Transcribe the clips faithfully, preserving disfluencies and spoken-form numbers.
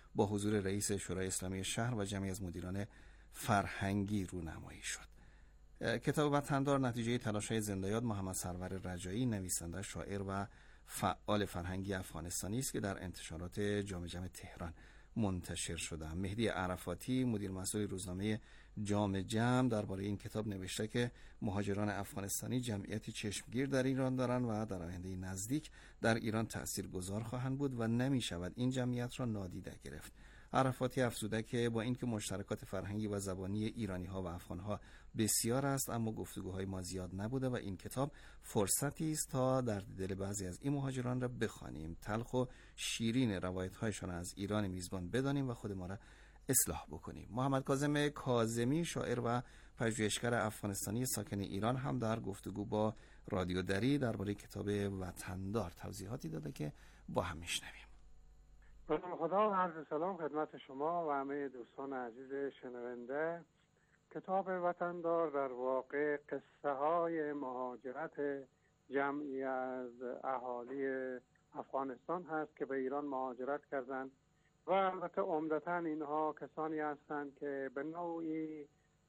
با حضور رئیس شورای اسلامی شهر و جمعی از مدیران فرهنگی رونمایی شد. کتاب وطندار نتیجه تلاش‌های زنده‌یاد محمد سرور رجایی، نویسنده، شاعر و فعال فرهنگی افغانستانی است که در انتشارات جام جم تهران منتشر شده. مهدی عرفاتی، مدیر مسئول روزنامه جام جم، درباره این کتاب نوشته که مهاجران افغانستانی جمعیتی چشمگیر در ایران دارند و در آینده نزدیک در ایران تاثیرگذار خواهند بود و نمی شود این جمعیت را نادیده گرفت. عرفاتی افزوده که با اینکه مشترکات فرهنگی و زبانی ایرانی‌ها و افغان‌ها بسیار است، اما گفتگوهای ما زیاد نبوده و این کتاب فرصتی است تا در دل بعضی از این مهاجران را بخوانیم، تلخ و شیرین روایت‌هایشان از ایران میزبان بدانیم و خود ما را اصلاح بکنیم. محمد کاظم کاظمی، شاعر و پژوهشگر افغانستانی ساکن ایران، هم در گفتگو با رادیو دری درباره کتاب وطندار توضیحاتی داده که با هم میشنویم. سلام خدا و عرض سلام خدمت شما و همه دوستان عزیز شنونده. کتاب وطندار در واقع قصه های مهاجرت جمعی از اهالی افغانستان هست که به ایران مهاجرت کردند و البته عمدتاً اینها کسانی هستند که به نوعی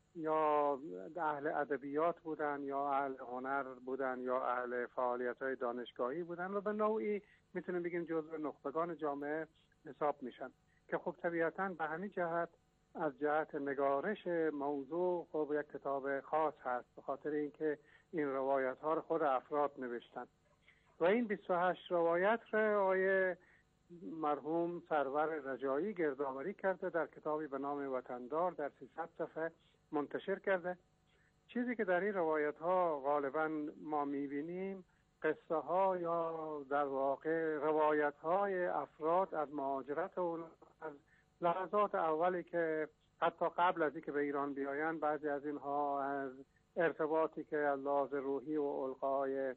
یا اهل ادبیات بودن یا اهل هنر بودن یا اهل فعالیت‌های دانشگاهی بودن و به نوعی میتونیم بگیم جزو نخبگان جامعه حساب میشن که خب طبیعتاً به همین جهت از جهت نگارش موضوع خب یک کتاب خاص هست، به خاطر اینکه این روایت ها رو خود افراد نوشتن و این بیست و هشت روایت را آقای مرحوم سرور رجایی گردآوری کرده، در کتابی به نام وطندار در سیصد صفحه منتشر کرده. چیزی که در این روایت ها غالبا ما میبینیم قصه ها یا در واقع روایت های افراد از مهاجرت اون، از لحظات اولی که حتی قبل از اینکه به ایران بیایند بعضی از اینها از ارتباطی که لحاظ روحی و القای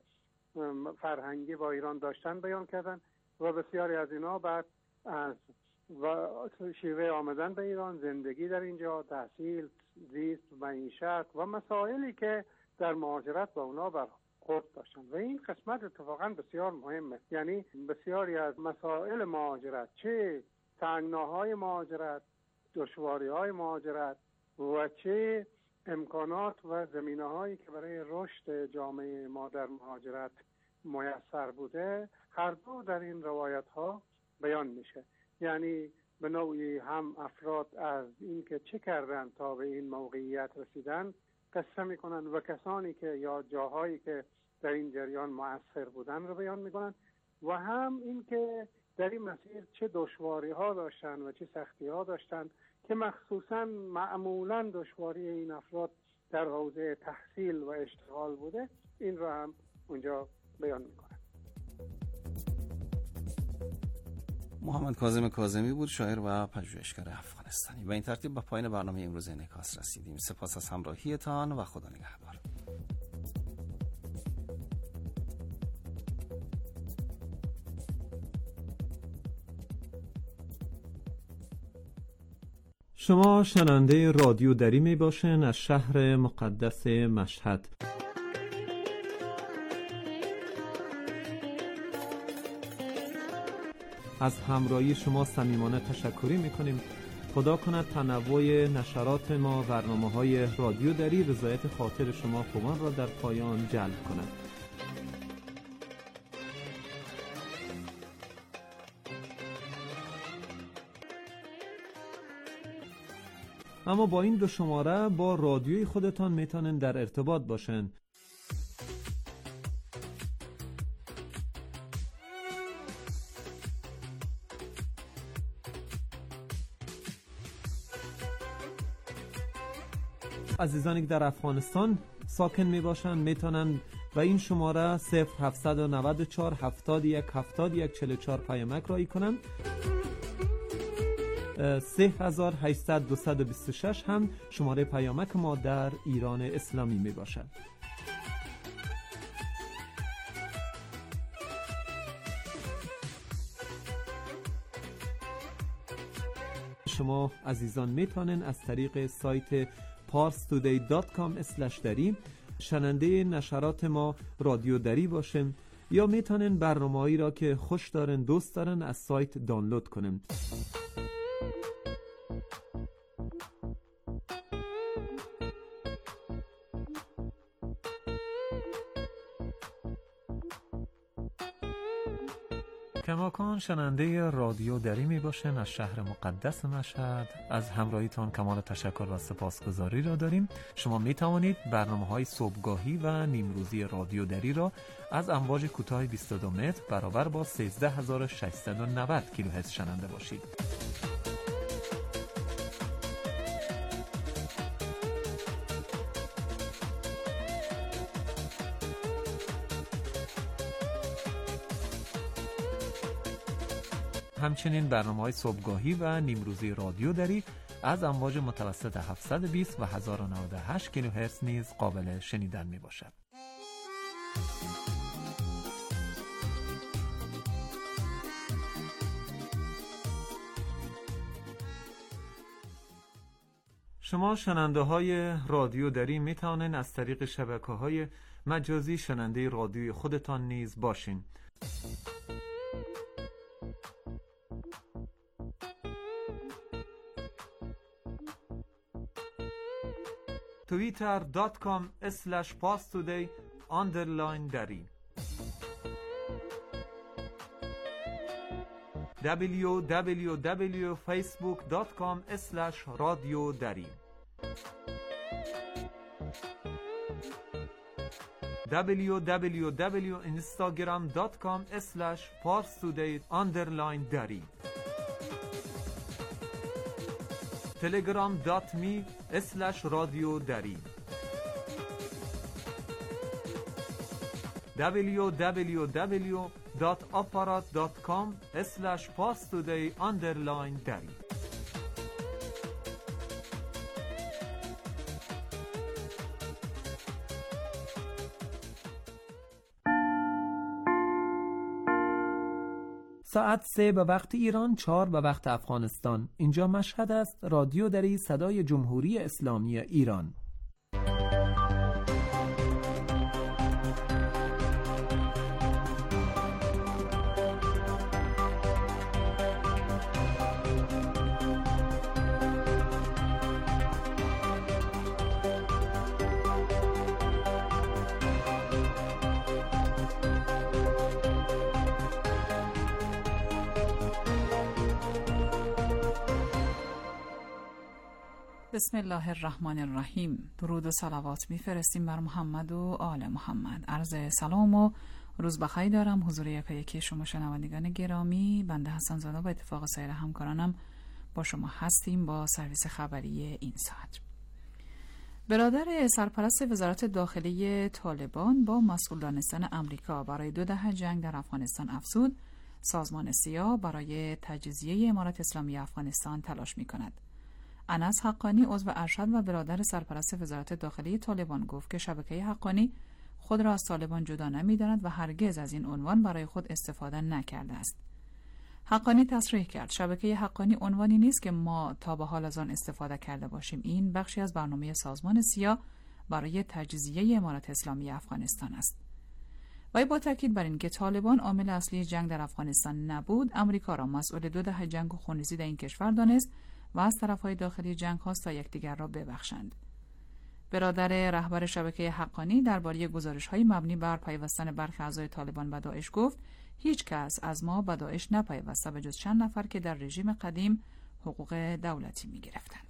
فرهنگی با ایران داشتن بیان کردن و بسیاری از اینها بعد از و شیوه آمدن به ایران، زندگی در اینجا، تحصیل، زیست، معیشت و مسائلی که در مهاجرت با اونا برخورد داشتن و این قسمت اتفاقا بسیار مهمه. یعنی بسیاری از مسائل مهاجرت، چه تنگناهای مهاجرت، دشواری‌های مهاجرت و چه امکانات و زمینه‌هایی که برای رشد جامعه ما در مهاجرت میسر بوده، هر دو در این روایت‌ها بیان میشه. یعنی به نوعی هم افراد از این که چه کردن تا به این موقعیت رسیدن قصه میکنن و کسانی که یا جاهایی که در این جریان مؤثر بودن رو بیان میکنن و هم این که در این مسیر چه دشواری ها داشتن و چه سختی ها داشتن که مخصوصا معمولا دشواری این افراد در حوزه تحصیل و اشتغال بوده، این رو هم اونجا بیان میکنن. محمد کاظم کاظمی بود، شاعر و پژوهشگر افغانستانی. و این ترتیب به پایان برنامه امروز انعکاس رسیدیم. سپاس از همراهیتان و خدا نگهدار. شما شنونده رادیو دری می باشین از شهر مقدس مشهد. از همراهی شما صمیمانه تشکری میکنیم. خدا کند تنوع نشرات ما، برنامه‌های رادیو دری رضایت خاطر شما خوبان را در پایان جلب کند. اما با این دو شماره با رادیوی خودتان میتونن در ارتباط باشن. عزیزانی که در افغانستان ساکن می باشند میتونن و این شماره صفر هفتصد و نود و چهار هفتاد و یک هفتاد و یک چهل و چهار پیامک رایی کنن. سه هزار و هشتصد دویست و بیست و شش هم شماره پیامک ما در ایران اسلامی می باشد. شما عزیزان میتونن از طریق سایت پارس تودی دات کام اسلش دری شنونده نشرات ما رادیو دری باشن یا میتونن برنامه‌ای را که خوش دارن دوست دارن از سایت دانلود کنن. کماکان شنونده رادیو دری می باشین از شهر مقدس مشهد. از همراهیتان کمال تشکر و سپاسگزاری را داریم. شما می توانید برنامه‌های صبحگاهی و نیمروزی رادیو دری را از امواج کوتاه بیست و دو متر برابر با سیزده هزار و ششصد و نود کیلوهرتز شنونده باشید. همچنین برنامه‌های صبحگاهی و نیمروزی رادیو دری از امواج متوسط هفتصد و بیست و هزار و نود و هشت کیلوهرتز نیز قابل شنیدن میباشد. شما شنونده های رادیو دری می توانید از طریق شبکه های مجازی شنونده رادیوی خودتان نیز باشین. توییتر دات کام اسلش پاستودی آندرلاین دری دبلیو دبلیو دبلیو فیسبوک دات کام اسلش رادیو دری دبلیو دبلیو دبلیو اینستاگرام دات کام اسلش پاستودی آندرلاین دری تلگرام دات می اسلش رادیو دری دبلیو دبلیو دبلیو دات آپارات دات کام اسلش پاستودی آندرلاین دری. ساعت سه به وقت ایران، چهار به وقت افغانستان. اینجا مشهد است. رادیو دری صدای جمهوری اسلامی ایران. بسم الله الرحمن الرحیم. درود و صلوات میفرستیم بر محمد و آل محمد. عرض سلام و روز بخیر دارم حضور یکا یکی شما شنوندگان گرامی. بنده حسن زاده با اتفاق سایر همکارانم با شما هستیم با سرویس خبری این ساعت. برادر سرپرست وزارت داخلی طالبان با مسئول دانستن امریکا برای دو دهه جنگ در افغانستان افزود سازمان سیا برای تجزیه امارت اسلامی افغانستان تلاش می کند. انس حقانی عضو ارشد و برادر سرپرست وزارت داخلی طالبان گفت که شبکه حقانی خود را از طالبان جدا نمی‌داند و هرگز از این عنوان برای خود استفاده نکرده است. حقانی تصریح کرد شبکه حقانی عنوانی نیست که ما تا به حال از آن استفاده کرده باشیم. این بخشی از برنامه سازمان سیا برای تجزیه امارت اسلامی افغانستان است. وی با تاکید بر اینکه طالبان عامل اصلی جنگ در افغانستان نبود، امریکا را مسئول دو دهه جنگ و خونریزی در این کشور دانست و از طرفهای داخلی جنگ خواست تا یکدیگر را ببخشند. برادر رهبر شبکه حقانی درباره گزارش‌های مبنی بر پیوستن برخی اعضای طالبان به داعش گفت هیچ کس از ما به داعش نپیوسته به جز چند نفر که در رژیم قدیم حقوق دولتی می‌گرفتند.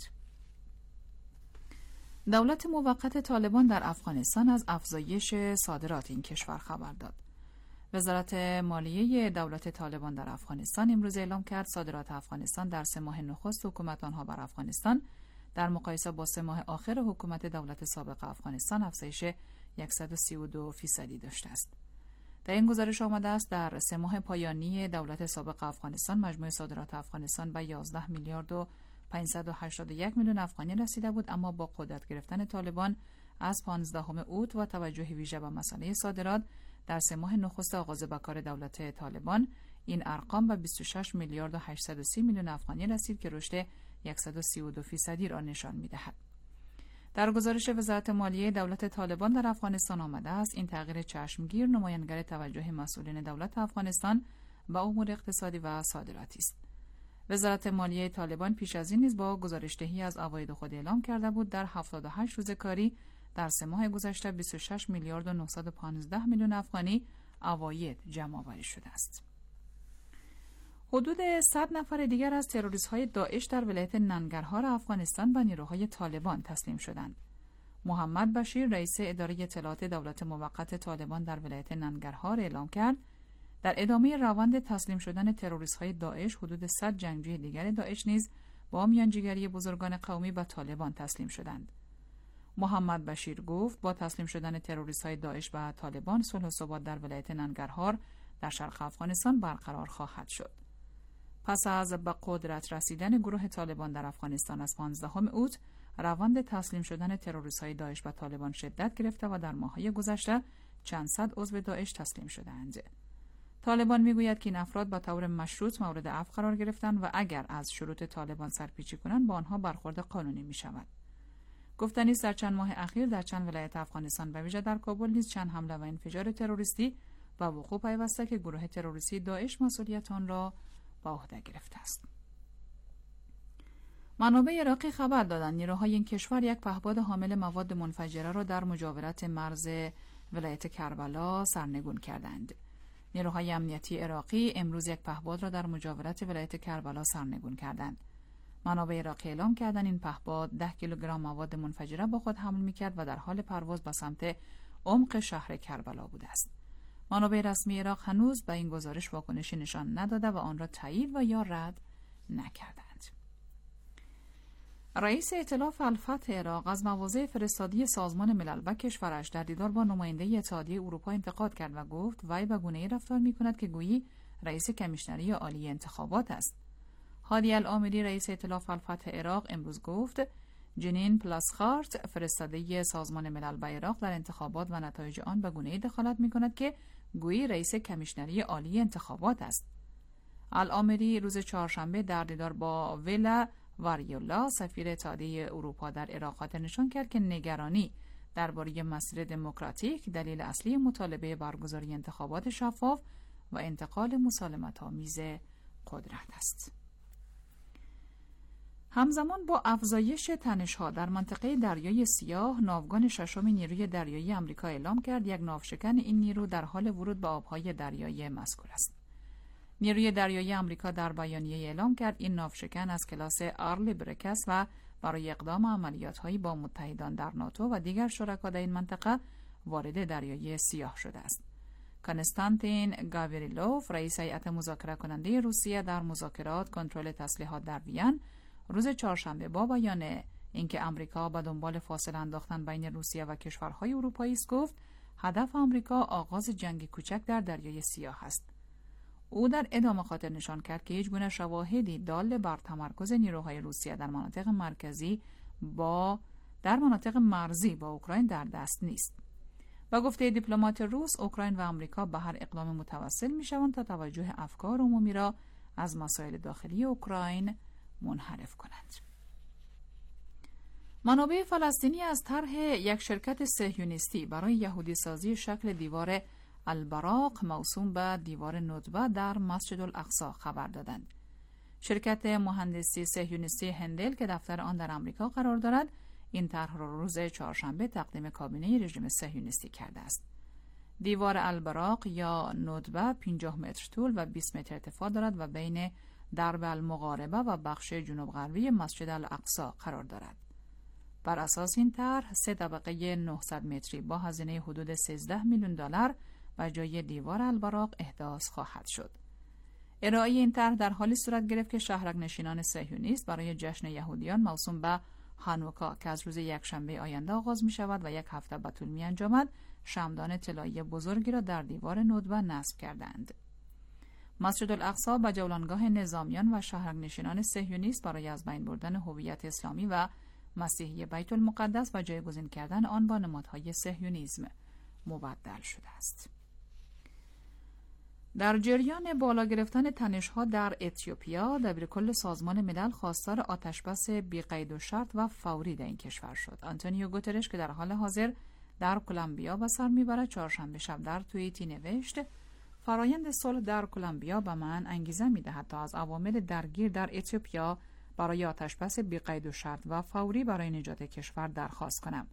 دولت موقت طالبان در افغانستان از افزایش صادرات این کشور خبر داد. وزارت مالیه دولت طالبان در افغانستان امروز اعلام کرد صادرات افغانستان در سه ماه نخست حکومت آنها بر افغانستان در مقایسه با سه ماه آخر حکومت دولت سابق افغانستان افزایش صد و سی و دو فیصدی داشته است. در این گزارش آمده است در سه ماه پایانی دولت سابق افغانستان مجموع صادرات افغانستان به یازده میلیارد و پانصد و هشتاد و یک میلیون افغانی رسیده بود، اما با قدرت گرفتن طالبان از پانزدهم اوت و توجه ویژه به مسئله صادرات در سه ماه نخست آغاز به کار دولت طالبان این ارقام به بیست و شش میلیارد و هشتصد و سی میلیون افغانی رسید که رشد صد و سی و دو فیصدی را نشان می‌دهد. در گزارش وزارت مالیه دولت طالبان در افغانستان آمده است این تغییر چشمگیر نمایانگر توجه مسئولین دولت افغانستان به امور اقتصادی و صادراتی است. وزارت مالیه طالبان پیش از این نیز با گزارش‌دهی از عواید خود اعلام کرده بود در هفتاد و هشت روز کاری در سه ماه گذشته بیست و شش میلیارد و نهصد و پانزده میلیون افغانی عواید جمع آوری شده است. حدود صد نفر دیگر از تروریست‌های داعش در ولایت ننگرهار افغانستان به نیروهای طالبان تسلیم شدند. محمد بشیر رئیس اداره اطلاعات دولت موقت طالبان در ولایت ننگرهار اعلام کرد در ادامه روند تسلیم شدن تروریست‌های داعش حدود صد جنگجوی دیگر داعش نیز با میانجیگری بزرگان قومی به طالبان تسلیم شدند. محمد بشیر گفت با تسلیم شدن تروریست‌های داعش به طالبان صلح و ثبات در ولایت ننگرهار در شرق افغانستان برقرار خواهد شد. پس از به قدرت رسیدن گروه طالبان در افغانستان از پانزدهم اوت، روند تسلیم شدن تروریست‌های داعش به طالبان شدت گرفته و در ماه‌های گذشته چند صد عضو داعش تسلیم شدند. طالبان میگوید که این افراد به طور مشروط مورد عفو قرار گرفتند و اگر از شروط طالبان سرپیچی کنند با آنها برخورد قانونی می‌شود. گفتنی است در چند ماه اخیر در چند ولایت افغانستان به ویژه در کابل نیز چند حمله و انفجار تروریستی به وقوع پیوسته که گروه تروریستی داعش مسئولیت آن را به عهده گرفته است. منابع عراقی خبر دادند نیروهای این کشور یک پهپاد حامل مواد منفجره را در مجاورت مرز ولایت کربلا سرنگون کردند. نیروهای امنیتی عراقی امروز یک پهپاد را در مجاورت ولایت کربلا سرنگون کردند. منابع عراقی اعلام کردند این پهپاد ده کیلوگرم مواد منفجره با خود حمل می‌کرد و در حال پرواز به سمت عمق شهر کربلا بوده است. منابع رسمی عراق هنوز به این گزارش واکنشی نشان نداده و آن را تایید و یا رد نکردند. رئیس ائتلاف الفتح عراق از مواضع فرستادی سازمان ملل به کشورش در دیدار با نماینده اتحادیه اروپا انتقاد کرد و گفت وی به گونه‌ای رفتار می‌کند که گویی رئیس کمیشنری عالی انتخابات است. هادی العامری رئیس ائتلاف الفتح عراق امروز گفت جنین پلاسخارت فرستاده سازمان ملل به عراق در انتخابات و نتایج آن به گونه‌ای دخالت می‌کند که گویی رئیس کمیشنری عالی انتخابات است. العامری روز چهارشنبه در دیدار با ویلا واریولا سفیر اتحادیه اروپا در عراق خاطر نشان کرد که نگرانی درباره مسیر دموکراتیک دلیل اصلی مطالبه برگزاری انتخابات شفاف و انتقال مسالمت‌آمیز قدرت است. همزمان با افزایش تنش‌ها در منطقه دریای سیاه، ناوگان ششم نیروی دریایی آمریکا اعلام کرد یک ناوشکن این نیرو در حال ورود به آبهای دریایی مذکور است. نیروی دریایی آمریکا در بیانیه اعلام کرد این ناوشکن از کلاس آرلی برکس و برای اقدام عملیات‌هایی با متحدان در ناتو و دیگر شرکا در این منطقه وارد دریای سیاه شده است. کنستانتین گاوریلوف رئیس هیئت مذاکره کننده روسیه در مذاکرات کنترل تسلیحات در وین روز چهارشنبه با بیان اینکه آمریکا به دنبال فاصله انداختن بین روسیه و کشورهای اروپایی است گفت هدف آمریکا آغاز جنگ کوچک در دریای سیاه است. او در ادامه خاطر نشان کرد که هیچ گونه شواهدی دال بر تمرکز نیروهای روسیه در مناطق مرکزی با در مناطق مرزی با اوکراین در دست نیست. با گفته دیپلمات روس، اوکراین و آمریکا به هر اقدام متوسل می‌شوند تا توجه افکار عمومی را از مسائل داخلی اوکراین منحرف کنند. منابع فلسطینی از طرح یک شرکت صهیونیستی برای یهودی سازی شکل دیوار البراق موسوم به دیوار ندبه در مسجد الاقصی خبر دادند. شرکت مهندسی صهیونیستی هندل که دفتر آن در آمریکا قرار دارد، این طرح را روز چهارشنبه تقدیم کابینه رژیم صهیونیستی کرده است. دیوار البراق یا ندبه پنجاه متر طول و بیست متر ارتفاع دارد و بین درب المغاربه و بخش جنوب غربی مسجد الاقصی قرار دارد. بر اساس این طرح سه طبقه نهصد متری با هزینه حدود سیزده میلیون دلار و جای دیوار البراق احداث خواهد شد. ارائه این طرح در حالی صورت گرفت که شهرک نشینان صهیونیست برای جشن یهودیان موسوم به هانوکا که از روز یکشنبه آینده آغاز می شود و یک هفته به طول می انجامد، شمعدان طلایی بزرگی را در دیوار ندبه نصب کردند. مسجد الاقصی به جولانگاه نظامیان و شهرک نشینان صهیونیست برای از بین بردن هویت اسلامی و مسیحی بیت المقدس و جایگزین کردن آن با نمادهای صهیونیسم مبدل شده است. در جریان بالا گرفتن تنش‌ها در اتیوپیا، دبیرکل سازمان ملل خواستار آتشبس بی قید و شرط و فوری در این کشور شد. آنتونیو گوترش که در حال حاضر در کلمبیا به سر میبرد، چهارشنبه شب در توییتی نوشت فرایند صلح در کلمبیا به من انگیزه میدهد تا از عوامل درگیر در اتیوپیا برای آتشبس بی قید و شرط و فوری برای نجات کشور درخواست کنم.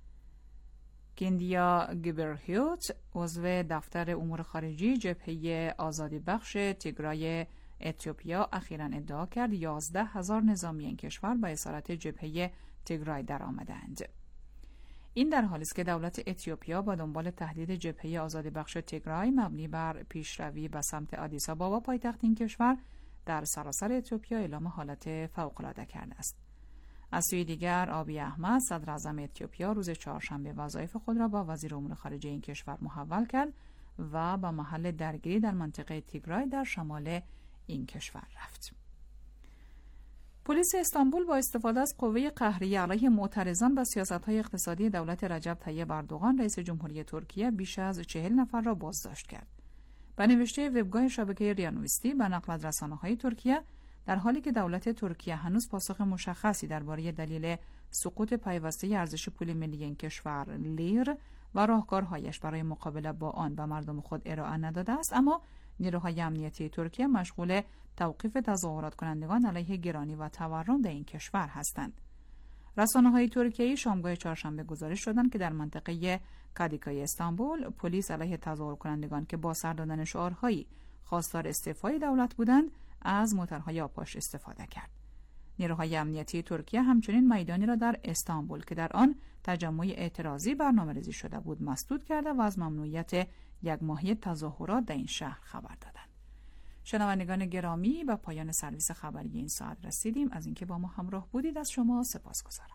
کندیا گیبرهیوت عضو دفتر امور خارجی جبهه آزادی بخش تیگرای اتیوپیا اخیراً ادعا کرد یازده هزار نظامی این کشور به اسارت جبهه تیگرای در آمدند. این در حالی است که دولت اتیوپیا با دنبال تهدید جبهه آزادی بخش تیگرای مبنی بر پیشروی به سمت آدیس آبابا پایتخت این کشور در سراسر اتیوپیا اعلام حالت فوق‌العاده کرده است. از سوی دیگر آبی احمد صدر اعظم اتیوپیا روز چهارشنبه وظایف خود را با وزیر امور خارجه این کشور محول کرد و به محل درگیری در منطقه تیگرای در شمال این کشور رفت. پلیس استانبول با استفاده از قوه قهریه علیه معترضان به سیاست‌های اقتصادی دولت رجب طیب اردوغان رئیس جمهوری ترکیه بیش از چهل نفر را بازداشت کرد. به نوشته وبگاه شبکه ریانویستی به نقل از رسانه‌های ترکیه، در حالی که دولت ترکیه هنوز پاسخ مشخصی درباره دلیل سقوط پیوسته ارزش پول ملی این کشور لیر و راهکارهایش برای مقابله با آن به مردم خود ارائه نداده است، اما نیروهای امنیتی ترکیه مشغول توقیف تظاهرات کنندگان علیه گرانی و تورم در این کشور هستند. رسانه‌های ترکیه‌ای شامگاه چهارشنبه گزارش دادند که در منطقه کادیکای استانبول پلیس علیه تظاهر کنندگان که با سر دادن شعارهایی خواستار استعفای دولت بودند از موترهای آپاش استفاده کرد. نیروهای امنیتی ترکیه همچنین میدانی را در استانبول که در آن تجمع اعتراضی برنامه‌ریزی شده بود مسدود کرده و از ممنوعیت یک ماهی تظاهرات در این شهر خبر دادند. شنوندگان گرامی، به پایان سرویس خبری این ساعت رسیدیم. از اینکه با ما همراه بودید از شما سپاسگزارم.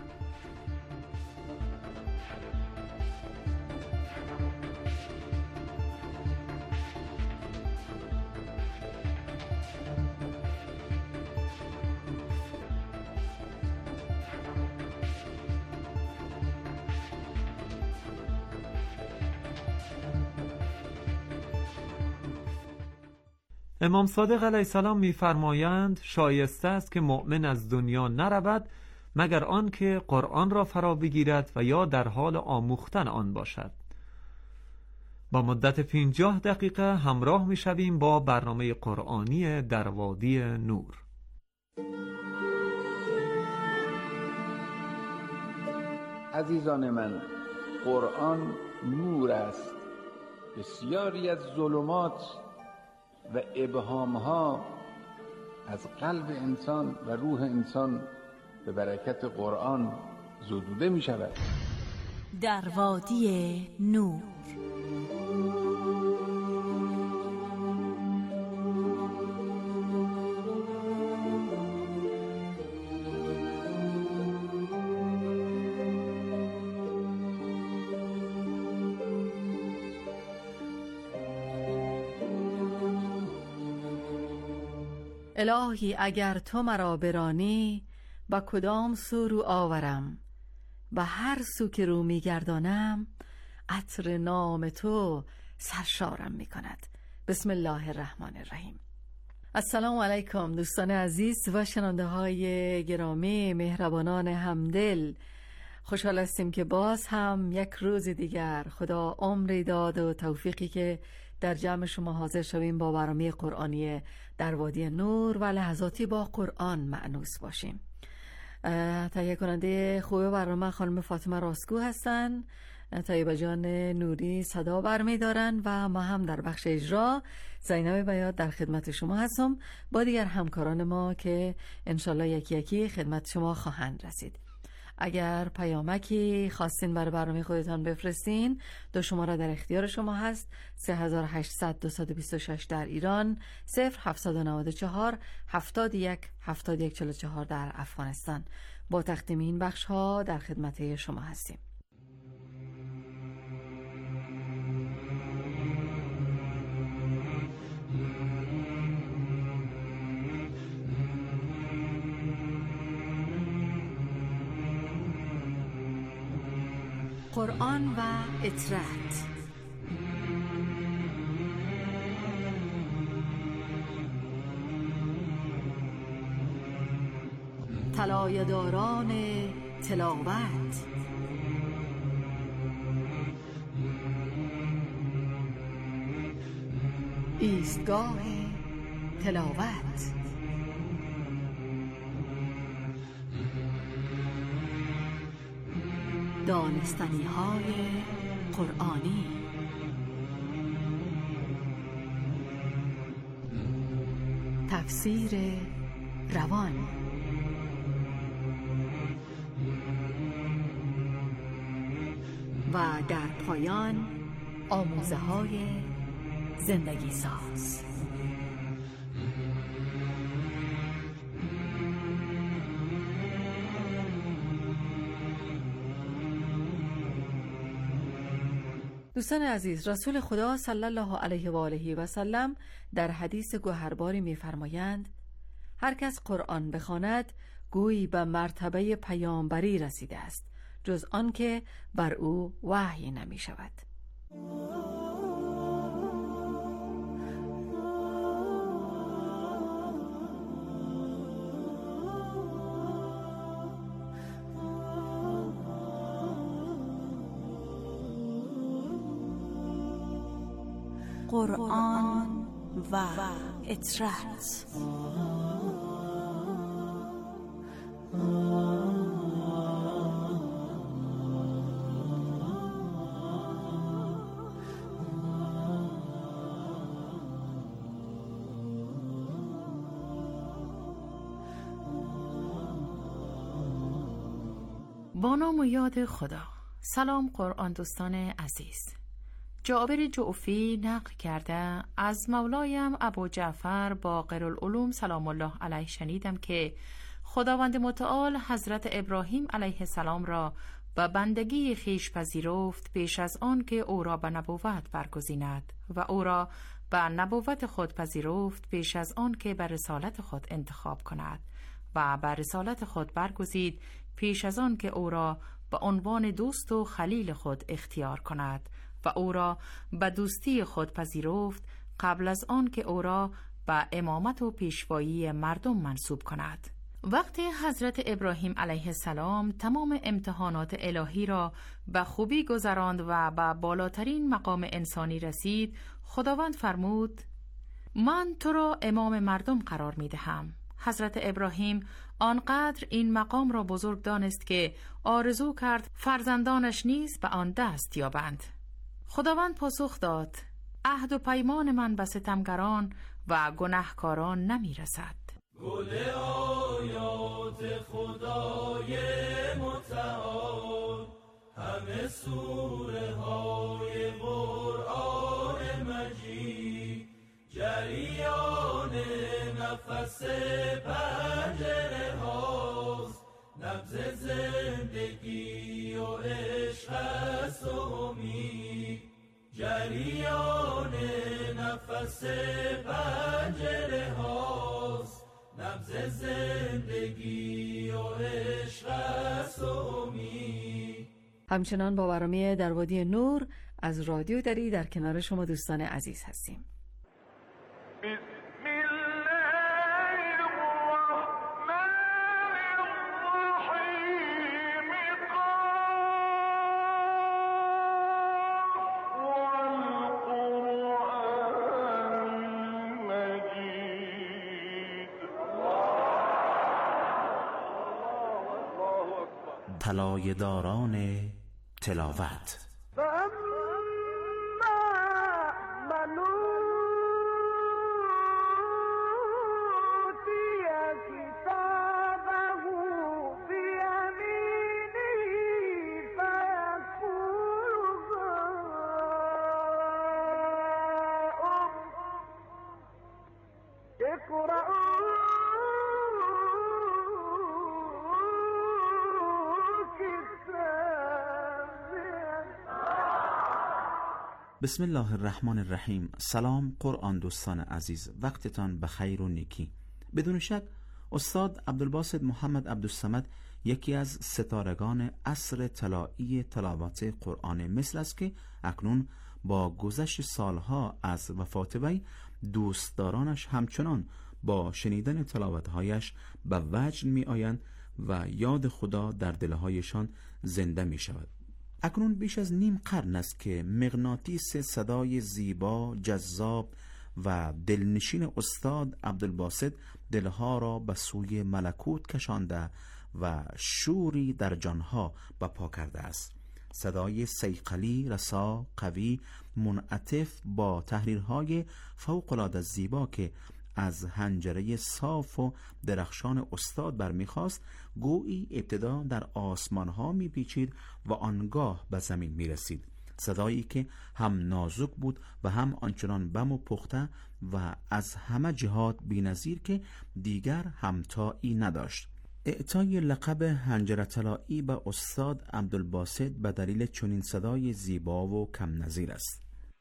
امام صادق علیه السلام می‌فرمایند شایسته است که مؤمن از دنیا نرود مگر آن که قرآن را فرا بگیرد و یا در حال آموختن آن باشد. با مدت پنجاه دقیقه همراه می‌شویم با برنامه قرآنی در وادی نور. عزیزان من، قرآن نور است. بسیاری از ظلمات و ابهامها از قلب انسان و روح انسان به برکت قرآن زدوده می شود. در وادی نور. الهی اگر تو مرا برانی با کدام سو رو آورم، با هر سو که رو میگردانم عطر نام تو سرشارم میکند. بسم الله الرحمن الرحیم. السلام علیکم دوستان عزیز و شنونده های گرامی مهربانان همدل. خوشحال هستیم که باز هم یک روز دیگر خدا عمری داد و توفیقی که در جمع شما حاضر شویم با برنامه قرآنی در وادی نور و لحظاتی با قرآن مأنوس باشیم. تهیه کننده خوب برنامه خانم فاطمه راستگو هستن، طیبه جان نوری صدا برمی دارن و ما هم در بخش اجرا زینب بیات در خدمت شما هستم با دیگر همکاران ما که انشالله یکی یکی خدمت شما خواهند رسید. اگر پیامکی خواستین برای برنامه خودتان بفرستین، دو شماره در اختیار شما هست: سه هزار و هشتصد دویست و بیست و شش در ایران، صفر هفتصد و نود و چهار هفتاد و یک هفتاد و یک چهل و چهار در افغانستان. با تقدیم این بخش ها در خدمت شما هستیم. قرآن و اطرت. طلایه‌داران تلاوت. ایستگاه تلاوت. دانستنی های قرآنی. اکسیر روان. و در پایان آموزه های زندگی ساز. دوستان عزیز، رسول خدا صلی الله علیه و آله و سلم در حدیث گوهرباری می‌فرمایند هر کس قرآن بخواند گویی به مرتبه پیامبری رسیده است، جز آن که بر او وحی نمی شود. قرآن و اطرت. با نام و یاد خدا. سلام قرآن دوستان عزیز. جابر جعفی نقل کرده از مولایم ابو جعفر باقرالعلوم سلام الله علیه شنیدم که خداوند متعال حضرت ابراهیم علیه السلام را به بندگی خویش پذیرفت پیش از آن که او را به نبوت برگزیند و او را به نبوت خود پذیرفت پیش از آن که به رسالت خود انتخاب کند و به رسالت خود برگزید پیش از آن که او را به عنوان دوست و خلیل خود اختیار کند و او را به دوستی خود پذیرفت قبل از آن که او را به امامت و پیشوایی مردم منصوب کند. وقتی حضرت ابراهیم علیه السلام تمام امتحانات الهی را به خوبی گذراند و به بالاترین مقام انسانی رسید، خداوند فرمود من تو را امام مردم قرار می دهم. حضرت ابراهیم آنقدر این مقام را بزرگ دانست که آرزو کرد فرزندانش نیز به آن دست یابند. خداوند پاسخ داد عهد و پیمان من به ستمگران و گناهکاران نمی رسد. گل آیات خدای متعال همه سوره های قرآن مجید جریان نفس پنجره هاست، نبض زندگی و عشق است و امید. جریان نفس پنجره هاست، نبض زندگی و عشق است و امید. همچنان با برنامه در وادی نور از رادیو دری در کنار شما دوستان عزیز هستیم. طلایه داران تلاوت. بسم الله الرحمن الرحیم. سلام قرآن دوستان عزیز، وقتتان بخیر و نیکی. بدون شک استاد عبدالباسط محمد عبدالصمد یکی از ستارگان عصر طلایی تلاوت قرآن مصر است که اکنون با گذشت سالها از وفات وی دوستدارانش همچنان با شنیدن تلاوتهایش به وجد می آیند و یاد خدا در دلهایشان زنده می شود. اکنون بیش از نیم قرن است که مغناطیس صدای زیبا، جذاب و دلنشین استاد عبدالباسط دلها را به سوی ملکوت کشانده و شوری در جانها بپا کرده است. صدای صیقلی، رسا، قوی، منعطف با تحریرهای فوق‌العاده زیبا که از حنجره صاف و درخشان استاد برمیخواست، گویی ابتدا در آسمان ها میپیچید و آنگاه به زمین میرسید. صدایی که هم نازک بود و هم آنچنان بم و پخته و از همه جهات بی‌نظیر که دیگر همتایی نداشت. اعطای لقب حنجره طلایی به استاد عبدالباسط به دلیل چنین صدای زیبا و کم نظیر است.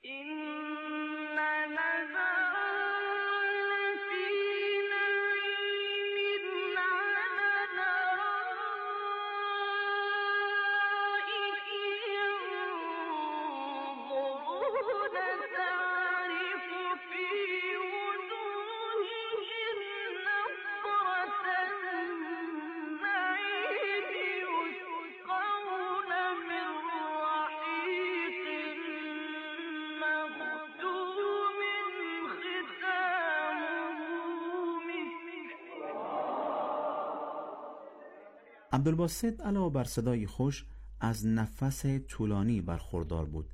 عبدالباسط علاوه بر صدای خوش از نفس طولانی برخوردار بود.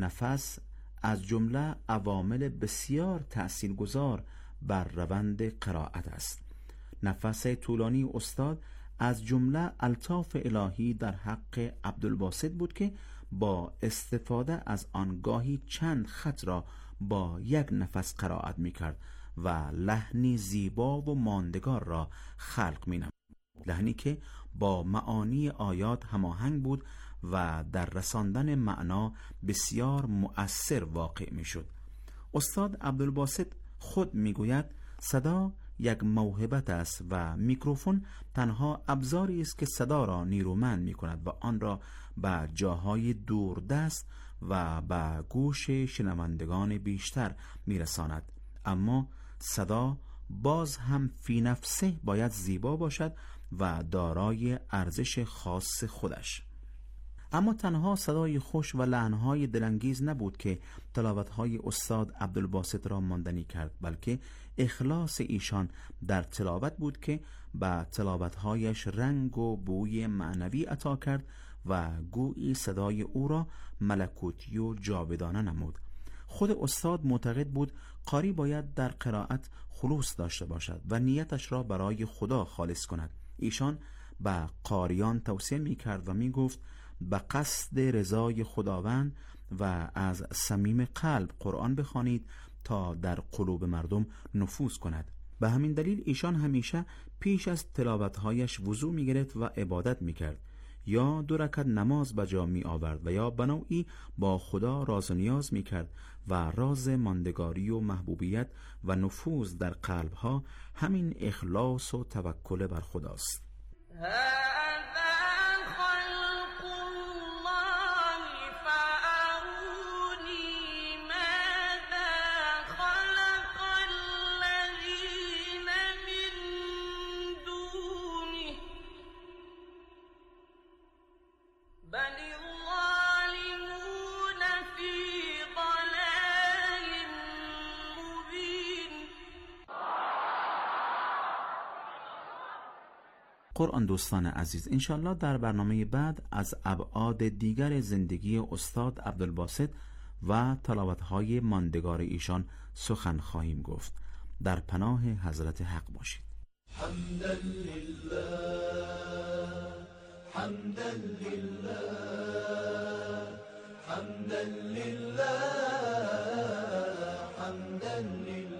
نفس از جمله عوامل بسیار تأثیرگذار بر روند قرائت است. نفس طولانی استاد از جمله الطاف الهی در حق عبدالباسط بود که با استفاده از آنگاهی چند خط را با یک نفس قرائت می کرد و لحنی زیبا و ماندگار را خلق می نمود. لحنی که با معانی آیات هماهنگ بود و در رساندن معنا بسیار مؤثر واقع می شد. استاد عبدالباسط خود می گوید صدا یک موهبت است و میکروفون تنها ابزاری است که صدا را نیرومند می کند و آن را به جاهای دوردست و به گوش شنوندگان بیشتر می رساند. اما صدا باز هم فی نفسه باید زیبا باشد و دارای ارزش خاص خودش. اما تنها صدای خوش و لحنهای دلانگیز نبود که تلاوتهای استاد عبدالباسط را ماندنی کرد، بلکه اخلاص ایشان در تلاوت بود که به تلاوتهایش رنگ و بوی معنوی عطا کرد و گویی صدای او را ملکوتی و جاودانه نمود. خود استاد معتقد بود قاری باید در قرائت خلوص داشته باشد و نیتش را برای خدا خالص کند. ایشان به قاریان توصیه می کرد و می گفت به قصد رضای خداوند و از صمیم قلب قرآن بخوانید تا در قلوب مردم نفوذ کند. به همین دلیل ایشان همیشه پیش از تلاوتهایش وضو می گرفت و عبادت می کرد، یا دو رکعت نماز به جا می آورد و یا بنوعی با خدا راز و نیاز می کرد و راز ماندگاری و محبوبیت و نفوذ در قلبها همین اخلاص و توکل بر خداست. قرآن دوستان عزیز، انشالله در برنامه بعد از ابعاد دیگر زندگی استاد عبدالباسط و تلاوت‌های ماندگار ایشان سخن خواهیم گفت. در پناه حضرت حق باشید. حمدا لله حمدا لله حمدا لله حمدا لله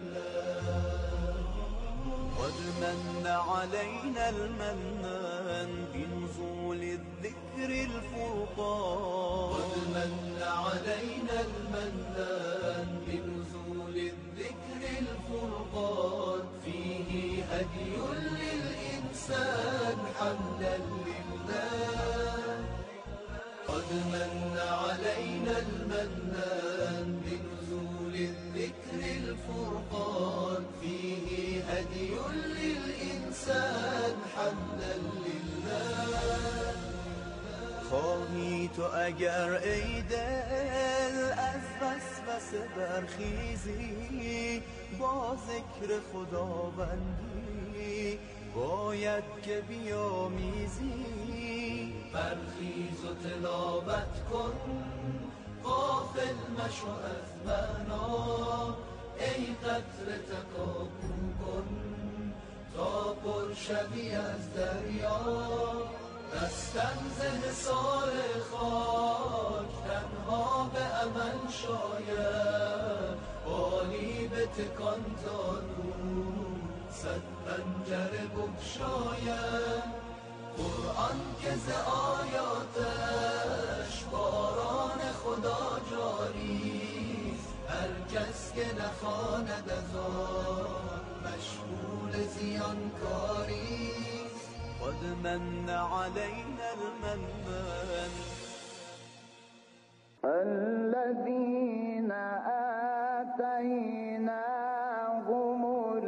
قد من علينا المنان بنزول الذكر الفرقان قد من علينا المنان بنزول الذكر الفرقان فيه هدي للإنسان حمدا لله قد من علينا المنان بنزول الذكر الفرقان فيه هدي للإنسان حمدا لله خواهی تو اگر ای دل از وسوسه برخیزی با ذکر خداوندی باید که بیامیزی برخیز و تلاوت کن غافل مشو از معنا ای قطره تکاپو کن تا پر شوی از دریا. رستن ز حصار خاک تنها به عمل شاید، بالی به تکان تا دور صد پنجره بگشاید. قرآن که ز آیاتش باران خدا جاریست، هر کس که نخواند از آن مشغول زیانکاریست. قد من علينا المنان الذين آتيناهم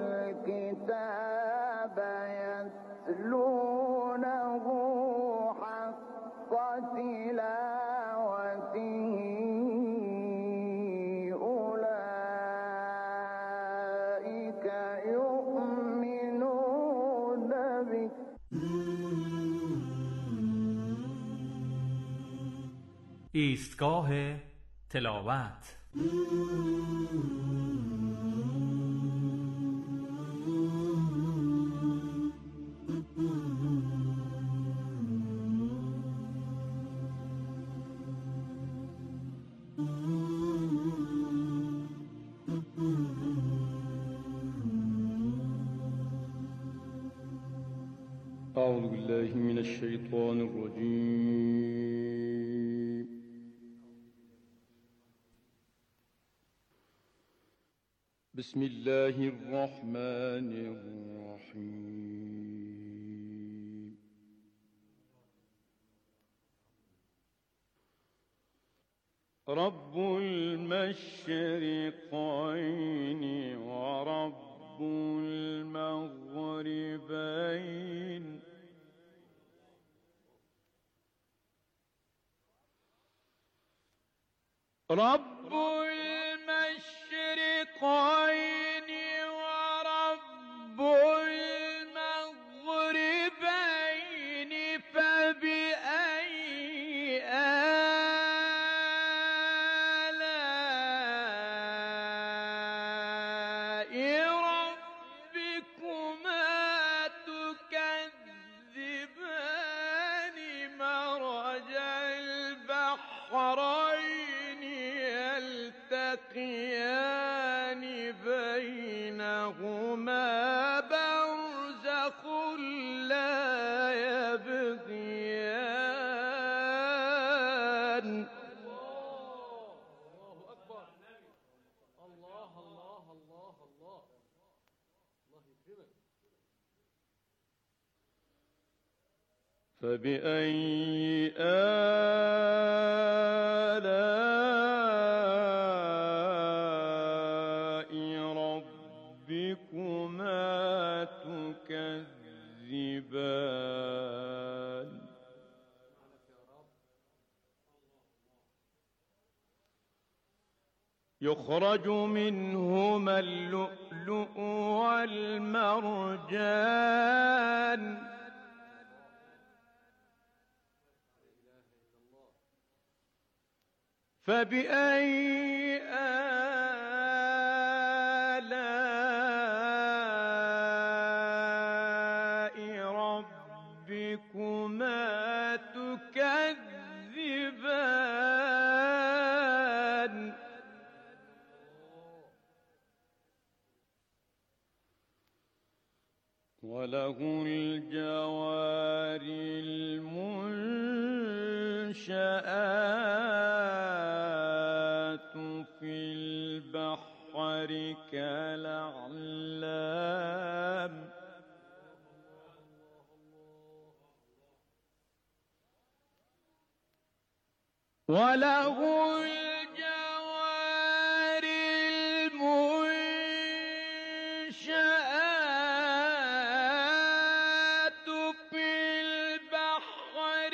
الكتاب يتلونه حق تلاوته أولئك يؤمنون به. ایستگاه تلاوت. أعوذ بالله من الشيطان الرجيم. بسم الله الرحمن الرحيم. رب المشرقين ورب المغربين رب المشرقين ورب المغربين فبأي آلاء ربكما تكذبان مرج البحرين يلتقيان بينهما برزخ لا يبغيان. الله أكبر. الله الله الله الله الله يكرمك. فبأي آلاء ربكما تكذبان. يخرج منهما اللؤلؤ والمرجان فبأي آلاء ربكما تكذبان. وله الجوار المنشآت في البحر كالأعلام. وله الجوار المنشآت في البحر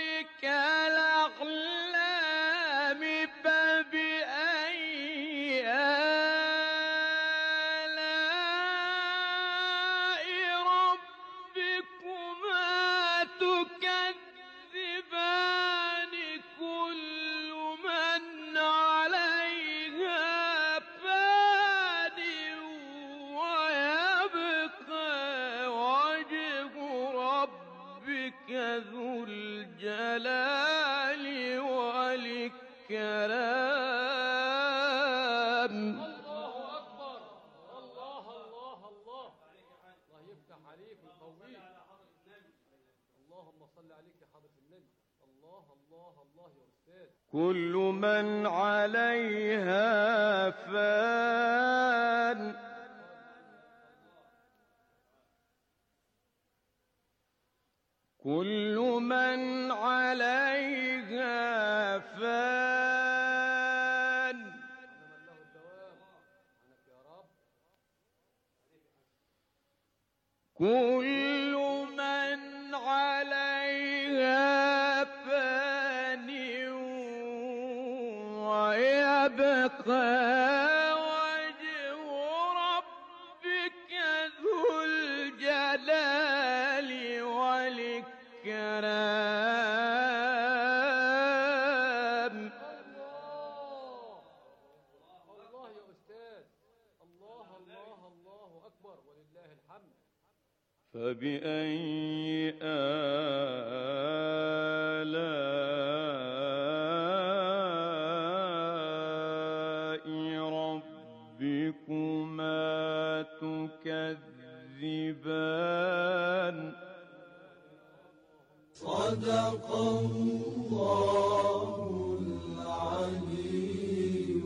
كالأعلام فبأي آلاء ربكما تكذبان. كل من ذو الجلال والإكرام. الله أكبر. الله الله الله. الله يفتح عليك ويقويك. اللهم صل عليك يا حضرة النبي. الله الله الله يا أستاذ. كل من عليها فان كل من عليها فان كل من عليها فان ويبقى وجه ربك ذو الجلال والإكرام. الله يا أستاذ. الله الله الله أكبر ولله الحمد. فبأي آلاء ربكما تكذبان. صدق الله العلي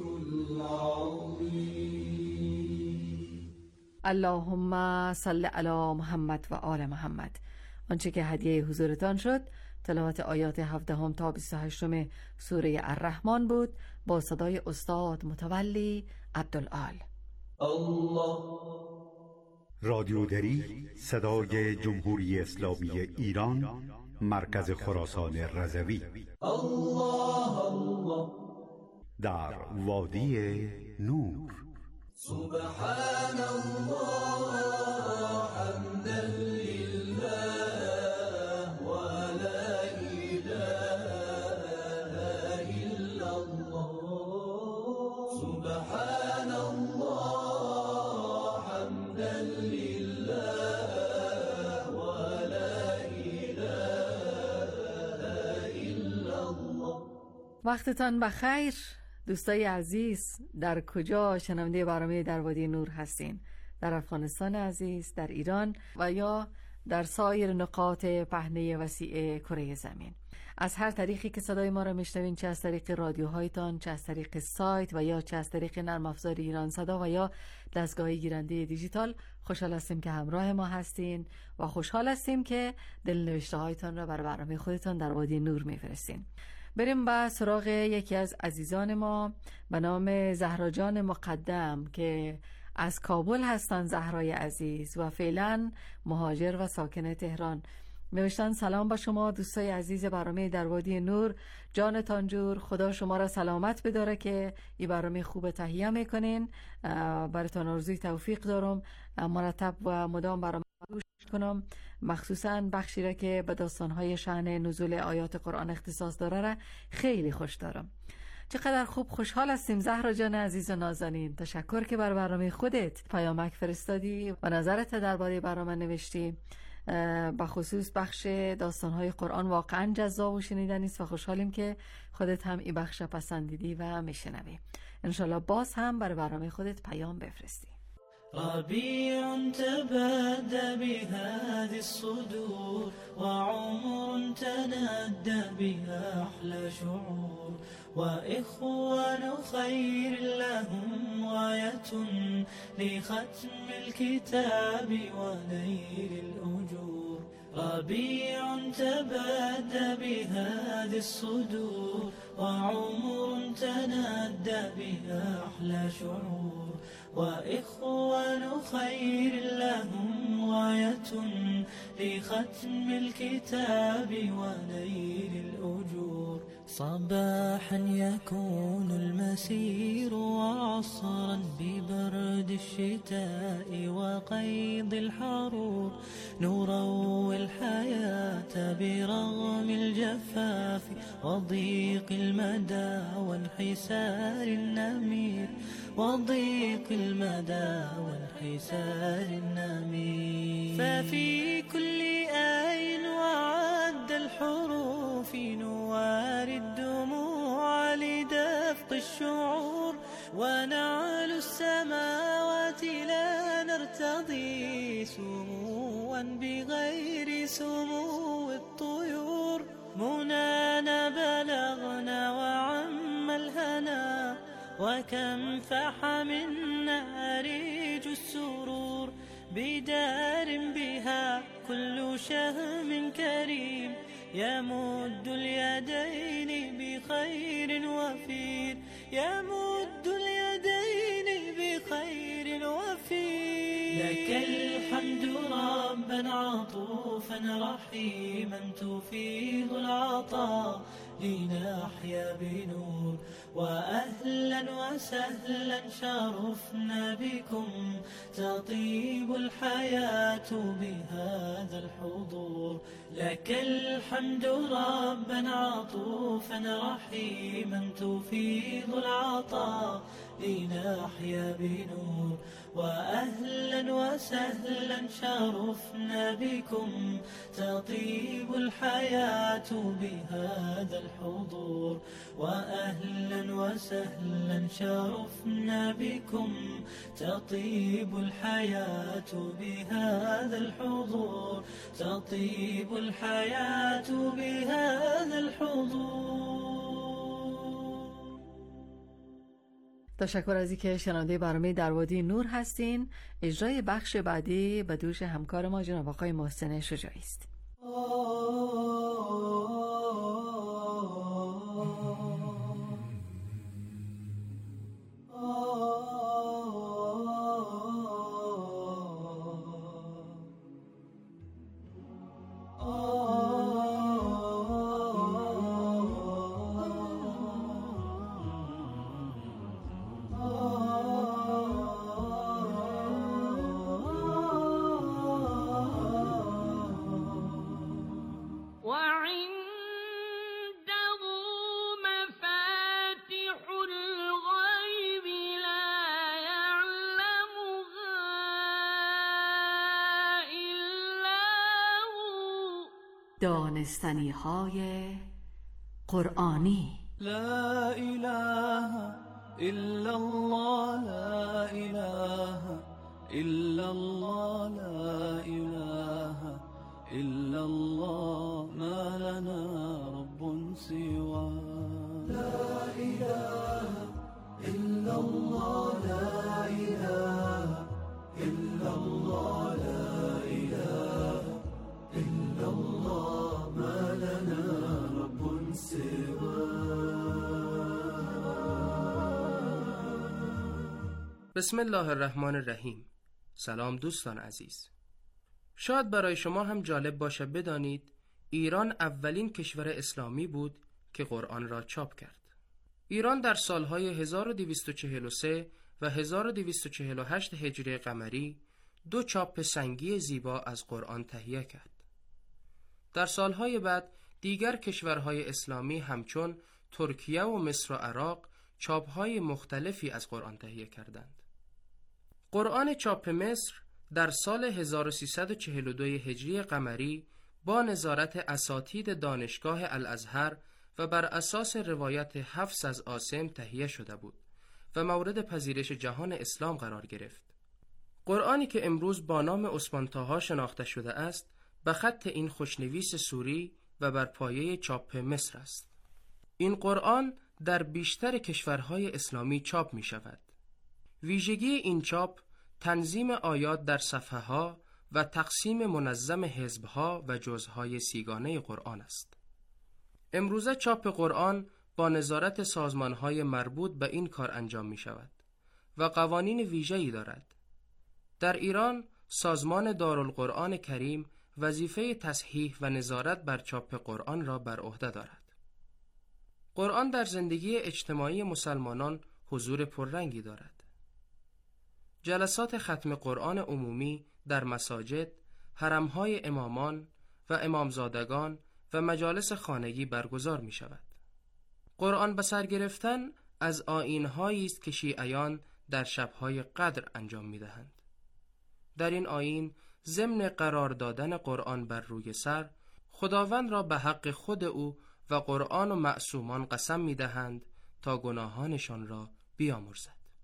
العظيم. اللهم صل علی محمد و آل محمد. آنچه که هدیه حضورتان شد تلاوت آیات هفدهم تا بیست و هشتم سوره الرحمن بود با صدای استاد متولی عبدالعال. الله. رادیودری صدای جمهوری اسلامی ایران، مرکز خراسان رضوی. الله الله. در وادی نور. سبحان الله حمدا لله ولا إله إلا الله. سبحان الله حمدا لله ولا إله إلا الله. وقتتان بخیر دوستای عزیز. در کجا شنونده برنامه در وادی نور هستین؟ در افغانستان عزیز، در ایران و یا در سایر نقاط پهنه وسیع کره زمین. از هر طریقی که صدای ما را میشنوین، چه از طریق رادیوهایتان، چه از طریق سایت و یا چه از طریق نرم افزار ایران صدا و یا دستگاه گیرنده دیجیتال، خوشحال هستیم که همراه ما هستین و خوشحال هستیم که دلنوشته هایتان را برای برنامه خودتان در وادی نور میفرستین. بریم با سراغ یکی از عزیزان ما به نام زهرا جان مقدم که از کابل هستن. زهرای عزیز و فعلا مهاجر و ساکن تهران نوشتن: سلام با شما دوستای عزیز برنامه در وادی نور، جانتان جور، خدا شما را سلامت بداره که این برنامه خوب تهیه میکنین. براتون آرزوی توفیق دارم، مرتب و مدام برنامه گوش کنم، مخصوصا بخشی را که به داستانهای شأن نزول آیات قرآن اختصاص داره را خیلی خوش دارم. چقدر خوب، خوشحال هستیم زهرا جان عزیز و نازنین. تشکر که بر برنامه خودت پیامک فرستادی و نظرت درباره برنامه نوشتی. به خصوص بخش داستانهای قرآن واقعا جذاب و شنیدنی است و خوشحالیم که خودت هم این بخش پسندیدی و میشنوی. انشالله باز هم برای برنامه خودت پیام بفرستی. ربيع تبادى بهذه الصدور وعمر تنادى بها أحلى شعور وإخوان خير لهم غاية لختم الكتاب ونيل الأجور ربيع تبادى بهذه الصدور وعمر تنادى بها أحلى شعور وإخوان خير لهم غاية لختم الكتاب ونيل الأجور صباحا يكون المسير وعصرا ببرد الشتاء وقيض الحرور نروي الحياة برغم الجفاف وضيق المدى وانحسار النمير وضيق المدى وانحسار النمير ففي كل آي وعد ونعلو السماوات لا نرتضي سموا بغير سمو الطيور. منانا بلغنا وعم الهنا وكم فح منا ريج السرور. بدار بها كل شهم كريم يمد اليدين بخير وفير. يمد اليدين بخير وفير. لك الحمد ربا عطوفا رحيما تفيض العطاء لنحيا بنور. وأهلا وسهلا شرفنا بكم تطيب الحياة بهذا الحضور. لك الحمد ربا عطوفا رحيما تفيض العطاء لنحيا بنور. وأهلا وسهلا شرفنا بكم تطيب الحياة بهذا الحضور. وأهلا وسهلا شرفنا بكم تطيب الحياة بهذا الحضور. تطيب الحياة بهذا الحضور. تشکر از اینکه شنونده برنامه در وادی نور هستین. اجرای بخش بعدی به دوش همکار ما جناب آقای محسن شجاعی است. دانستنی های قرآنی. لا اله الا الله لا اله الا الله لا اله الا الله ما لنا رب سوى. لا اله الا الله لا اله الا الله لا اله الا الله ما لنا رب سوى. بسم الله الرحمن الرحیم. سلام دوستان عزیز. شاید برای شما هم جالب باشه بدانید ایران اولین کشور اسلامی بود که قرآن را چاپ کرد. ایران در سالهای هزار و دویست و چهل و سه و هزار و دویست و چهل و هشت هجری قمری دو چاپ سنگی زیبا از قرآن تهیه کرد. در سالهای بعد دیگر کشورهای اسلامی همچون ترکیه و مصر و عراق چاپهای مختلفی از قرآن تهیه کردند. قرآن چاپ مصر در سال هزار و سیصد و چهل و دو هجری قمری با نظارت اساتید دانشگاه الازهر و بر اساس روایت حفص از عاصم تهیه شده بود و مورد پذیرش جهان اسلام قرار گرفت. قرآنی که امروز با نام عثمان طاها شناخته شده است به خط این خوشنویس سوری و بر پایه چاپ مصر است. این قرآن در بیشتر کشورهای اسلامی چاپ می شود. ویژگی این چاپ تنظیم آیات در صفحه ها و تقسیم منظم حزبها و جزهای سیگانه قرآن است. امروزه چاپ قرآن با نظارت سازمانهای مربوط به این کار انجام می شود و قوانین ویژه‌ای دارد. در ایران سازمان دارالقرآن کریم وظیفه تصحیح و نظارت بر چاپ قرآن را بر عهده دارد. قرآن در زندگی اجتماعی مسلمانان حضور پررنگی دارد. جلسات ختم قرآن عمومی در مساجد، حرمهای امامان و امامزادگان و مجالس خانگی برگزار می شود. قرآن به سر گرفتن از آیین‌هایی است که شیعیان در شب‌های قدر انجام می دهند. در این آیین ضمن قرار دادن قرآن بر روی سر، خداوند را به حق خود او و قرآن و معصومان قسم می دهند تا گناهانشان را بیامرزد.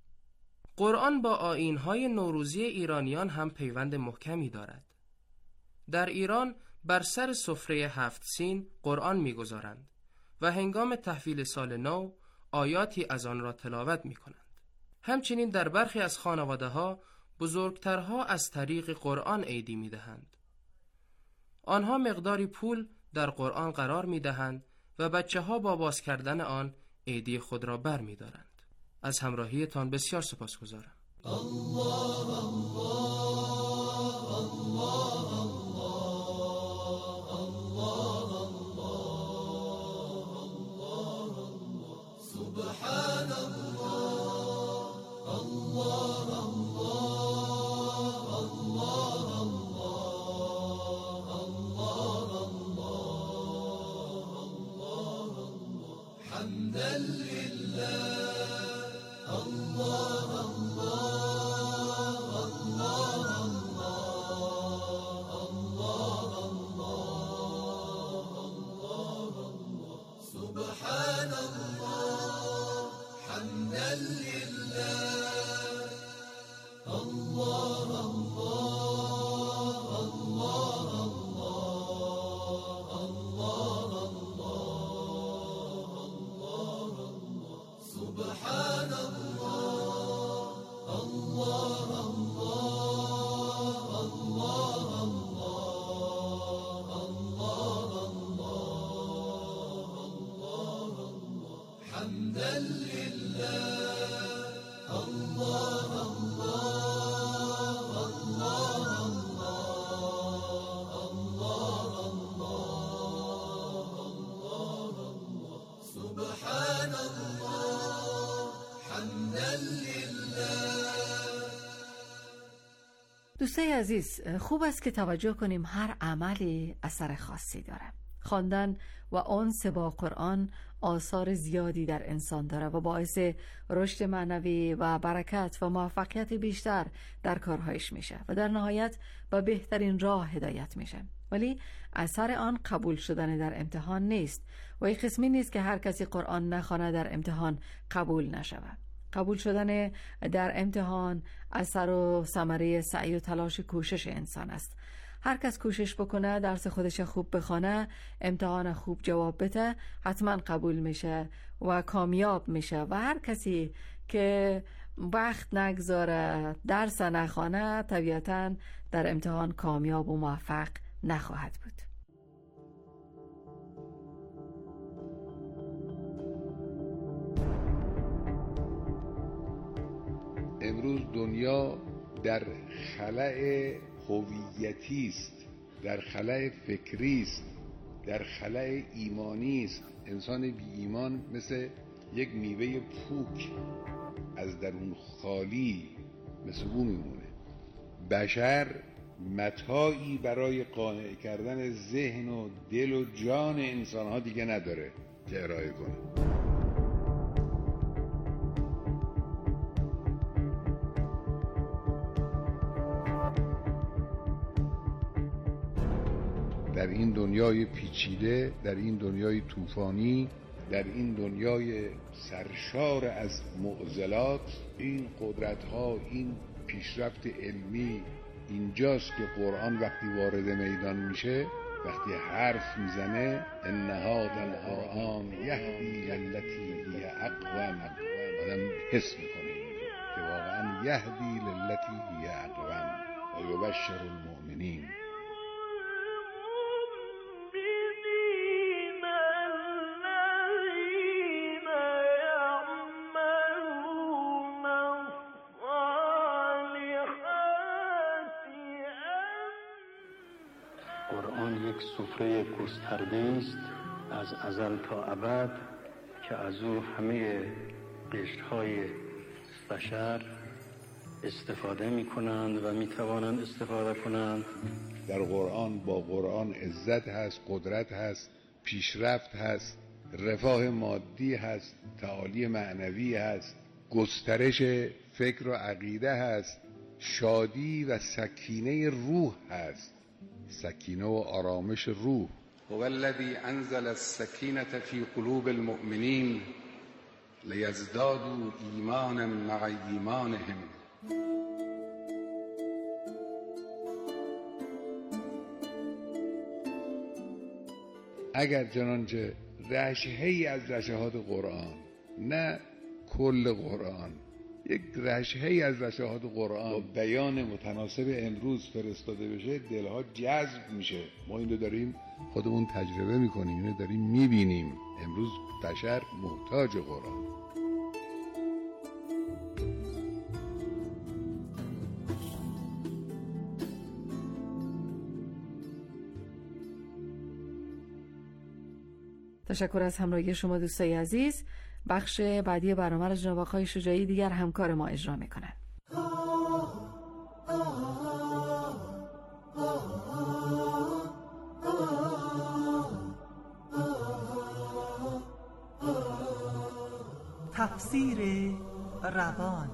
قرآن با آیین‌های نوروزی ایرانیان هم پیوند محکمی دارد. در ایران بر سر سفره هفت سین قرآن می‌گذارند و هنگام تحویل سال نو آیاتی از آن را تلاوت می‌کنند. همچنین در برخی از خانواده‌ها بزرگترها از طریق قرآن عیدی می‌دهند. آنها مقداری پول در قرآن قرار می‌دهند و بچه‌ها با باز کردن آن عیدی خود را بر می‌دارند. از همراهیتان بسیار سپاسگزارم. الله الله الله سبحان الله الله الله الله الله الله حمدا لله الله الله الله الله الله سبحان الله حمدا لله الله الله الله الله الله سبحان الله الله الله الله الله حمدا لله الله الله الله الله سبحان الله حمدا لله. دوستای عزیز، خوب است که توجه کنیم هر عملی اثر خاصی داره. خواندن و انس با قرآن آثار زیادی در انسان داره و باعث رشد معنوی و برکت و موفقیت بیشتر در کارهایش میشه و در نهایت به بهترین راه هدایت میشه. ولی اثر آن قبول شدن در امتحان نیست و این قسمی نیست که هر کسی قرآن نخواند در امتحان قبول نشود. قبول شدن در امتحان اثر و ثمره سعی و تلاش کوشش انسان است. هر کس کوشش بکنه، درس خودش خوب بخونه، امتحان خوب جواب بده، حتما قبول میشه و کامیاب میشه. و هر کسی که وقت نگذاره، درس نخونه، طبیعتاً در امتحان کامیاب و موفق نخواهد بود. امروز دنیا در خلأ هویتی است، در خلأ فکری است، در خلأ ایمانی است. انسان بی ایمان مثل یک میوه پوک از درون خالی مثل او میمونه. بشر متاعی برای قانع کردن ذهن و دل و جان انسانها دیگه نداره که ارائه کنه. در این دنیای پیچیده، در این دنیای طوفانی، در این دنیای سرشار از معضلات، این قدرت‌ها، این پیشرفت علمی اینجاست که قرآن وقتی وارد میدان میشه، وقتی حرف میزنه ان هذا القرآن یهدی للتی هی اقوم، آدم حس میکنه که واقعا یهدی للتی هی اقوم و یبشر المؤمنین. قرآن یک سفره گسترده است از ازل تا ابد که از او همه قشرهای بشر استفاده می کنند و می توانند استفاده کنند. در قرآن با قرآن عزت هست، قدرت هست، پیشرفت هست، رفاه مادی هست، تعالی معنوی هست، گسترش فکر و عقیده هست، شادی و سکینه روح هست، سکینه و آرامش روح. هو الذی انزل السکینة فی قلوب المؤمنین لیزدادوا ایمانا مع ایمانهم. اگر چنانچه رشحه‌ای از رشحات قرآن، نه کل قرآن، یک رشحه‌ای از رشحات قرآن با بیان متناسب امروز فرستاده بشه، دلها جذب میشه. ما اینو داریم خودمون تجربه میکنیم، اینو داریم میبینیم. امروز بشر محتاج قرآن. تشکر از همراهی شما دوستای عزیز. بخش بعدی برنامه را جناب آقای شجاعی دیگر همکار ما اجرا میکنن. تفسیر روان.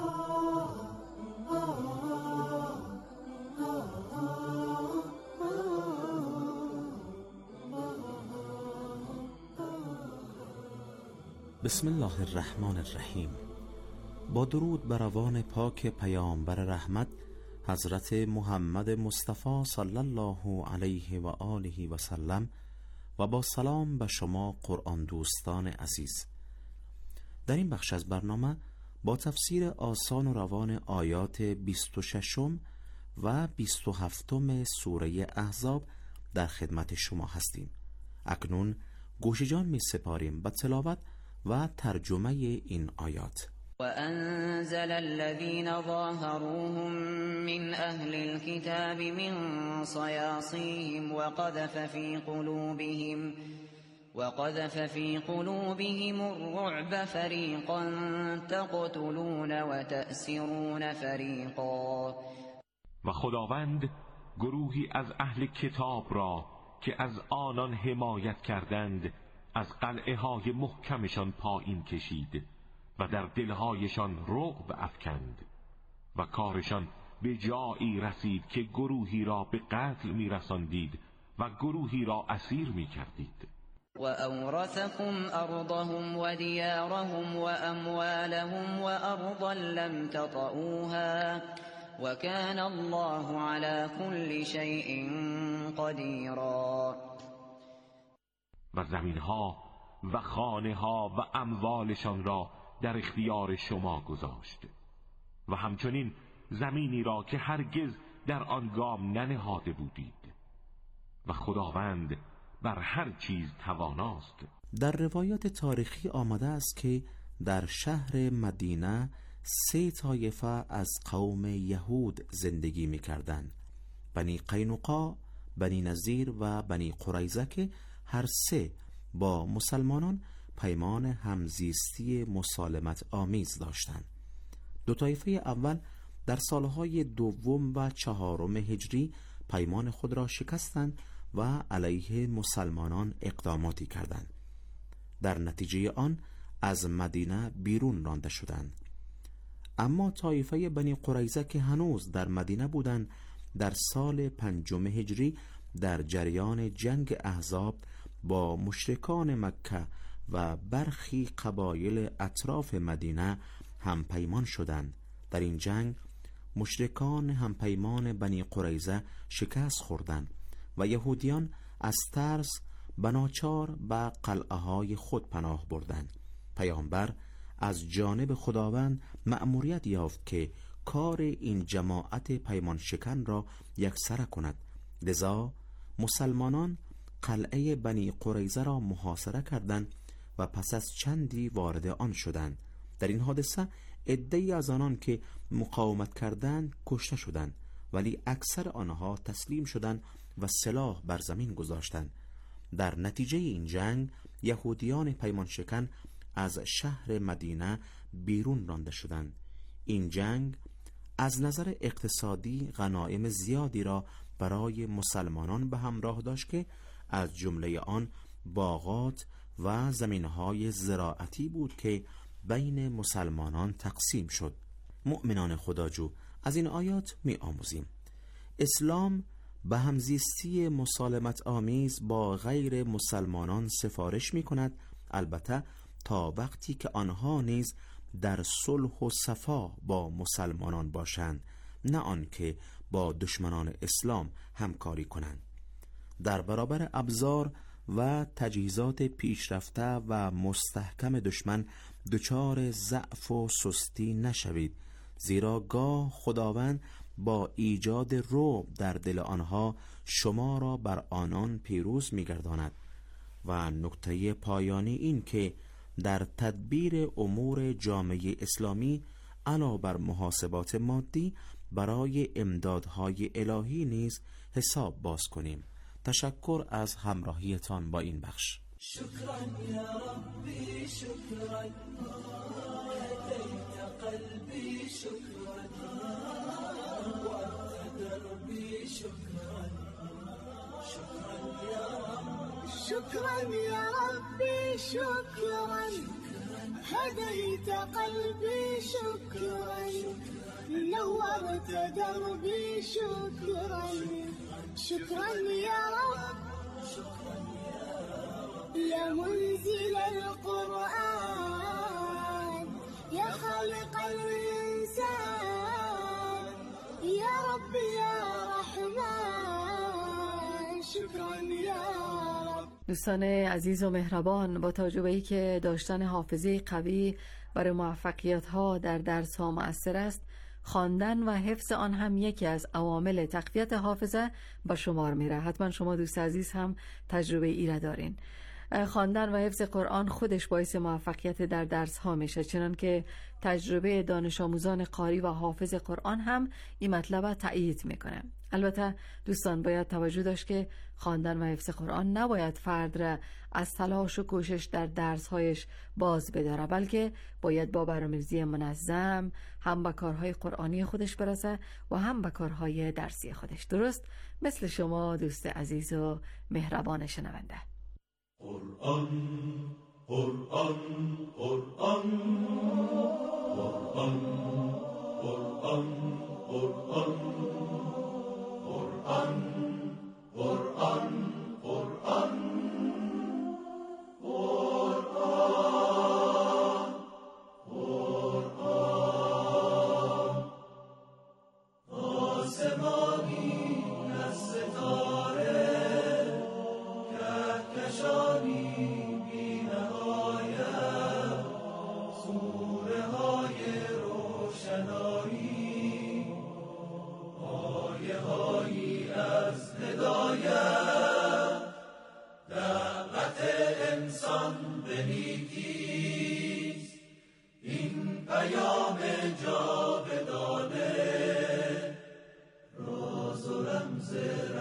بسم الله الرحمن الرحیم. با درود بر روان پاک پیامبر رحمت حضرت محمد مصطفی صلی الله علیه و آله و سلم و با سلام به شما قرآن دوستان عزیز. در این بخش از برنامه با تفسیر آسان و روان آیات بیست و ششم و بیست و هفتم سوره احزاب در خدمت شما هستیم. اکنون گوش جان می سپاریم به تلاوت و ترجمه این آیات. وأنزل الذين ظاهروهم من أهل الكتاب من صياصيهم وقذف في قلوبهم وقذف في قلوبهم الرعب فريقا تقتلون وتأسرون فريقا. و خداوند گروهی از اهل کتاب را که از آنان حمایت کردند از قلعه های محکمشان پایین کشید و در دلهایشان رعب افکند و کارشان به جایی رسید که گروهی را به قتل می رساندید و گروهی را اسیر می کردید. و اورثکم ارضهم و دیارهم و اموالهم و ارضا لم تطئوها و کان الله علی كل شیء قدیرا. و زمینها و خانه‌ها و اموالشان را در اختیار شما گذاشت و همچنین زمینی را که هرگز در آن گام ننهاده بودید و خداوند بر هر چیز تواناست. در روایات تاریخی آمده است که در شهر مدینه سه طایفه از قوم یهود زندگی می‌کردند: بنی قینقاع، بنی نذیر و بنی قریظه که هر سه با مسلمانان پیمان همزیستی مسالمت آمیز داشتند. دو طایفه اول در سالهای دوم و چهارم هجری پیمان خود را شکستند و علیه مسلمانان اقداماتی کردند. در نتیجه آن از مدینه بیرون رانده شدند. اما طایفه بنی قریظه که هنوز در مدینه بودند در سال پنجم هجری در جریان جنگ احزاب با مشرکان مکه و برخی قبایل اطراف مدینه هم پیمان شدند. در این جنگ مشرکان هم پیمان بنی قریظه شکست خوردند و یهودیان از ترس بناچار به قلعه های خود پناه بردند. پیامبر از جانب خداوند مأموریت یافت که کار این جماعت پیمان شکن را یکسره کند. لذا مسلمانان قلعه بنی قریظه را محاصره کردند و پس از چندی وارد آن شدند. در این حادثه عده‌ای از آنان که مقاومت کردند کشته شدند، ولی اکثر آنها تسلیم شدند و سلاح بر زمین گذاشتند. در نتیجه این جنگ یهودیان پیمان شکن از شهر مدینه بیرون رانده شدند. این جنگ از نظر اقتصادی غنایم زیادی را برای مسلمانان به همراه داشت که از جمله آن باغات و زمینهای زراعتی بود که بین مسلمانان تقسیم شد. مؤمنان خداجو، از این آیات می آموزیم اسلام به همزیستی مسالمت آمیز با غیر مسلمانان سفارش می کند، البته تا وقتی که آنها نیز در صلح و صفا با مسلمانان باشند، نه آنکه با دشمنان اسلام همکاری کنند. در برابر ابزار و تجهیزات پیشرفته و مستحکم دشمن دچار ضعف و سستی نشوید، زیرا گاه خداوند با ایجاد رعب در دل آنها شما را بر آنان پیروز می‌گرداند. و نکته پایانی این که در تدبیر امور جامعه اسلامی علاوه بر محاسبات مادی برای امدادهای الهی نیز حساب باز کنیم. تشکر از همراهیتان با این بخش. شکرا یا ربی، شکرا هدیت قلبی، شکرا وقت دربی، شکرا شکرا یا رب، شكرا يا ربي شكرا هديت قلبي شكرا نورت دربي شكرا شكرا يا رب يا منزل القرآن يا خالق الإنسان يا رب يا رحمن شكرا يا دوستان عزیز و مهربان، با توجه به ای که داشتن حافظه قوی برای موفقیت ها در درس ها مؤثر است، خواندن و حفظ آن هم یکی از عوامل تقویت حافظه به شمار میره. حتما شما دوست عزیز هم تجربه ای را دارین. خواندن و حفظ قرآن خودش باعث موفقیت در درس ها میشه، چنان که تجربه دانش آموزان قاری و حافظ قرآن هم این مطلب تأیید میکنه. البته دوستان باید توجه داشت که خواندن و حفظ قرآن نباید فرد را از تلاش و کوشش در درس هایش باز بداره، بلکه باید با برنامه‌ریزی منظم هم به کارهای قرآنی خودش برسه و هم به کارهای درسی خودش، درست مثل شما دوست عزیز و مهربان شنونده. قرآن قرآن قرآن قرآن قرآن قرآن قرآن قرآن قرآن قرآن قرآن آسمانی از ستاره کهکشانی بی نهایت سوره های روشنایی آیه هایی از هدایت دعوت انسان به نیکیست این پیام جاودانه راز و رمز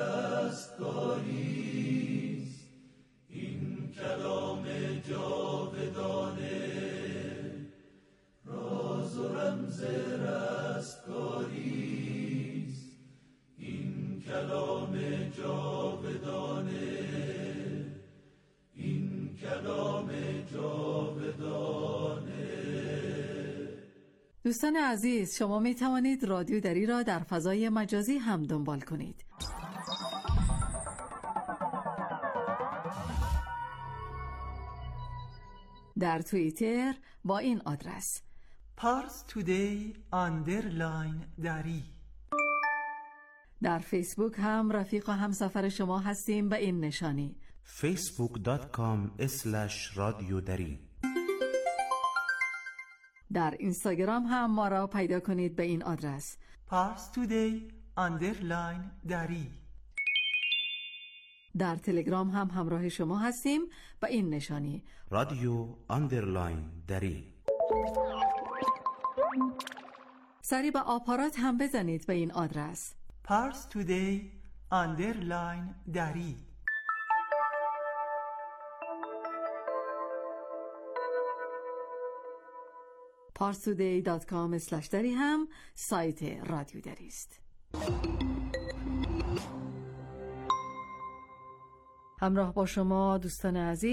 رستگاریست این کلام جاودانه راز و رمز رستگاریست این کلام جاودانه این کلام جاودانه. دوستان عزیز، شما می توانید رادیو دری را در فضای مجازی هم دنبال کنید. در توییتر با این آدرس پارس تودی اندرلاین دری. در فیسبوک هم رفیق و همسفر شما هستیم به این نشانی فیسبوک دات کام اسلش رادیو دری. در اینستاگرام هم ما را پیدا کنید به این آدرس پارس تودی اندرلاین دری. در تلگرام هم همراه شما هستیم به این نشانی رادیو اندرلاین دری. سری به آپارات هم بزنید به این آدرس پارس تودی اندرلاین دری. پارس تودی دات کام اسلش دری هم سایت رادیو دری است. همراه با شما دوستان عزیز